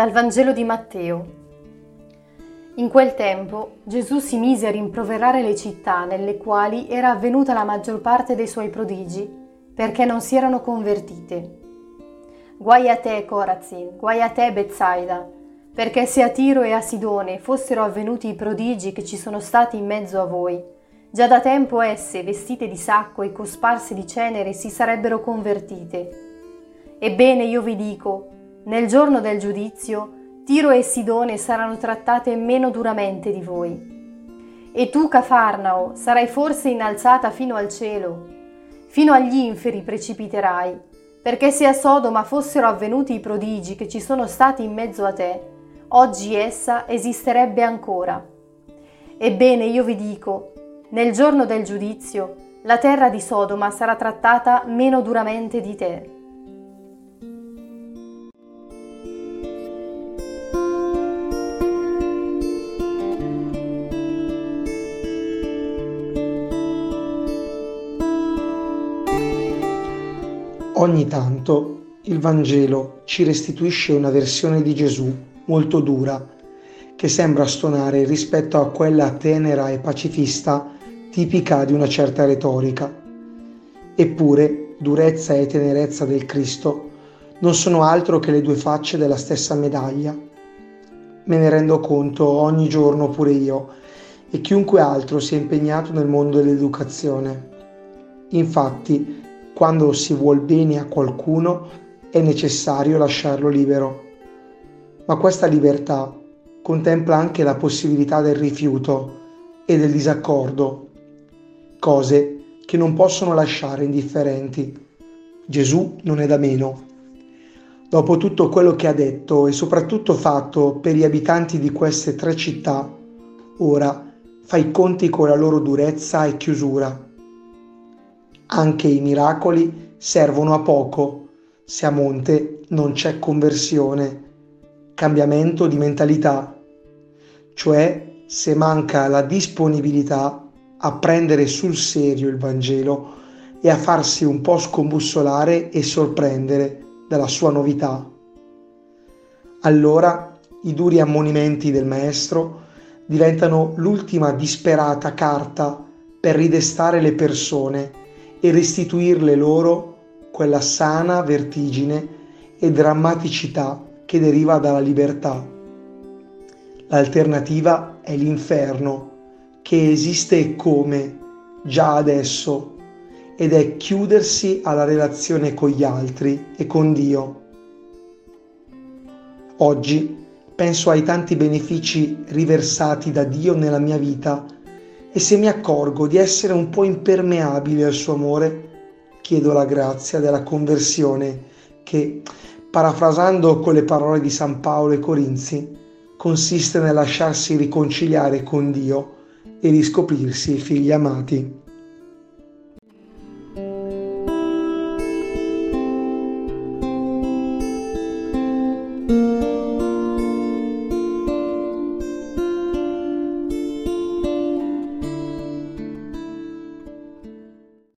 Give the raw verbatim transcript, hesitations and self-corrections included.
Dal Vangelo di Matteo. In quel tempo Gesù si mise a rimproverare le città nelle quali era avvenuta la maggior parte dei suoi prodigi, perché non si erano convertite. Guai a te, Corazin, guai a te, Betsaida, perché se a Tiro e a Sidone fossero avvenuti i prodigi che ci sono stati in mezzo a voi, già da tempo esse, vestite di sacco e cosparse di cenere, si sarebbero convertite. Ebbene, io vi dico, nel giorno del giudizio, Tiro e Sidone saranno trattate meno duramente di voi. E tu, Cafarnao, sarai forse innalzata fino al cielo, fino agli inferi precipiterai, perché se a Sodoma fossero avvenuti i prodigi che ci sono stati in mezzo a te, oggi essa esisterebbe ancora. Ebbene, io vi dico, nel giorno del giudizio, la terra di Sodoma sarà trattata meno duramente di te. Ogni tanto il Vangelo ci restituisce una versione di Gesù molto dura, che sembra stonare rispetto a quella tenera e pacifista tipica di una certa retorica. Eppure, durezza e tenerezza del Cristo non sono altro che le due facce della stessa medaglia. Me ne rendo conto ogni giorno pure io e chiunque altro sia impegnato nel mondo dell'educazione. Infatti, quando si vuol bene a qualcuno è necessario lasciarlo libero. Ma questa libertà contempla anche la possibilità del rifiuto e del disaccordo, cose che non possono lasciare indifferenti. Gesù non è da meno. Dopo tutto quello che ha detto e soprattutto fatto per gli abitanti di queste tre città, ora fa i conti con la loro durezza e chiusura. Anche i miracoli servono a poco se a monte non c'è conversione, cambiamento di mentalità, cioè se manca la disponibilità a prendere sul serio il Vangelo e a farsi un po' scombussolare e sorprendere dalla sua novità. Allora i duri ammonimenti del Maestro diventano l'ultima disperata carta per ridestare le persone e restituirle loro quella sana vertigine e drammaticità che deriva dalla libertà. L'alternativa è l'inferno, che esiste come già adesso, ed è chiudersi alla relazione con gli altri e con Dio. Oggi penso ai tanti benefici riversati da Dio nella mia vita e se mi accorgo di essere un po' impermeabile al suo amore, chiedo la grazia della conversione che, parafrasando con le parole di San Paolo ai Corinzi, consiste nel lasciarsi riconciliare con Dio e riscoprirsi figli amati.